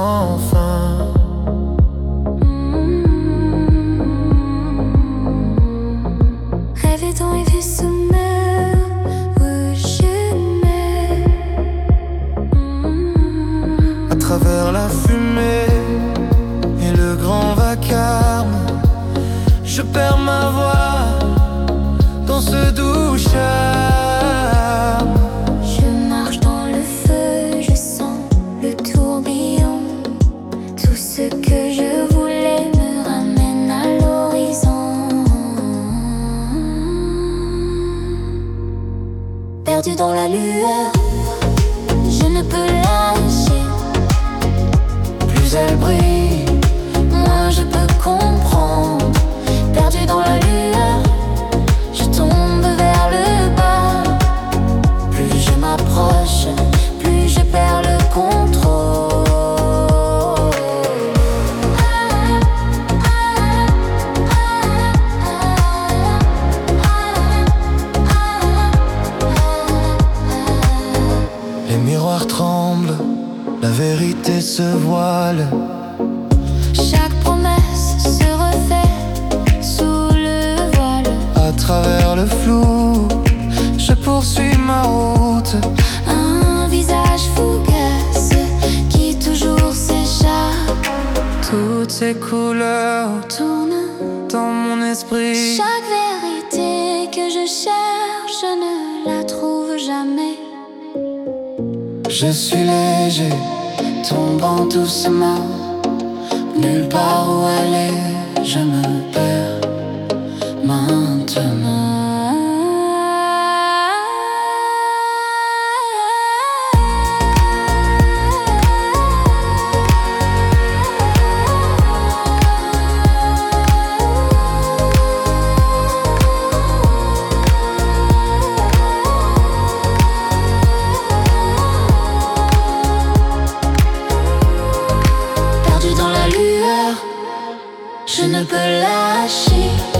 sans fin. Rêver dans les vues sommaires où je mets À travers la fumée et le grand vacarme, je perds ma voix dans ce doux charme. Je marche dans le feu, je sens le tourbillon. Tout ce que je voulais me ramène à l'horizon. Perdu dans la lueur, je ne peux lâcher. Plus elle brille, Moi je peux comprendre. Perdu dans la lueur, je tombe vers le bas. Plus je m'approche, plus je perds le contrôle. les miroirs tremblent, la vérité se voile. Chaque promesse se refait sous le voile. À travers le flou, je poursuis ma route. Un visage fugace qui toujours s'échappe. Toutes ces couleurs Tourne dans mon esprit. chaque vérité que je cherche, je ne la trouve jamais. Je suis léger, tombant doucement. Nulle part où aller, je me perds maintenant. Perdu dans la lueur, je ne peux lâcher.